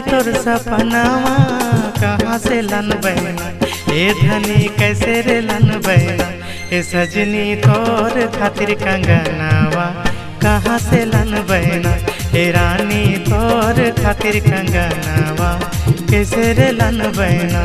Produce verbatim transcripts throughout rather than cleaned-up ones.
तोर सपनावा कहाँ से लन बैना, ए धनी कैसे रे लन बैना, ए सजनी तोर खातिर कंगनावा कहाँ से लन बैना, ए रानी तोर खातिर कंगनावा कैसे रे लन बैना।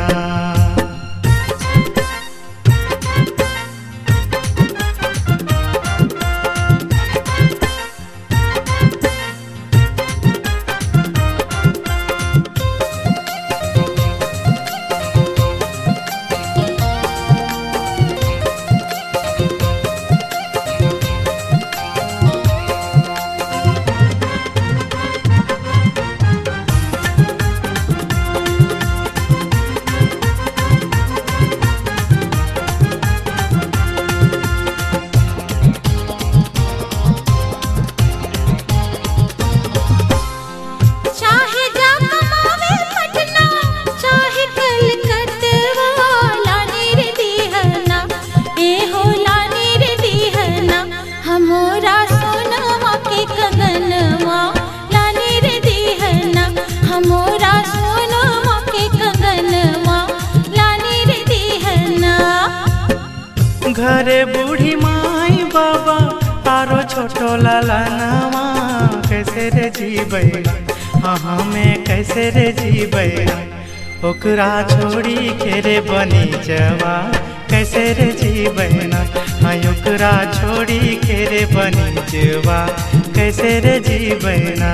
घरे बूढ़ी माई बाबा आरो छोटो लालानावा कैसे रे जीबै, हाँ हमें कैसे रे जीबै, ओकरा छोड़ी के रे बनी जवा कैसे रे जीबै ना, हाँ ओकरा छोड़ी के रे बनी जवा कैसे रे जीबै ना।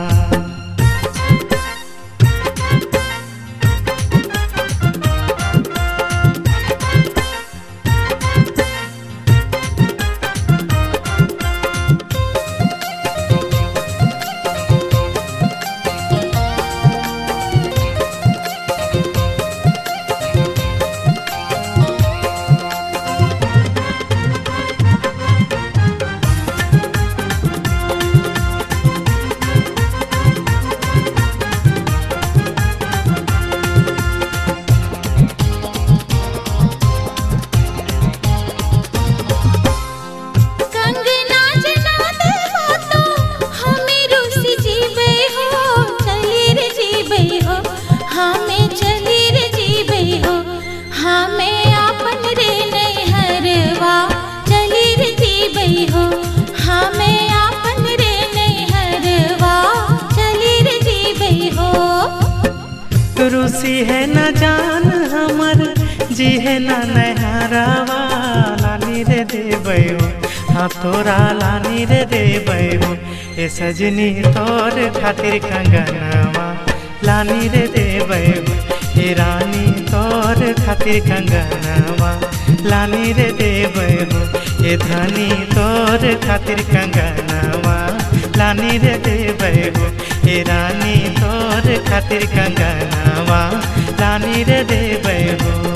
रूसी है न जान हमर जी है न नहरावा, लानी रे देबै हो, हाँ तोरा लानी रे देबै हो, ए सजनी तोर खातिर कंगनावा लानी रे देबै हो, ए रानी तोर खातिर कंगनावा लानी रे देबै हो, ए धनी तोर खातिर कंगनावा लानी रे देबै हो, ए रानी तोर खातिर कंगनावा लानी रे देबै हो।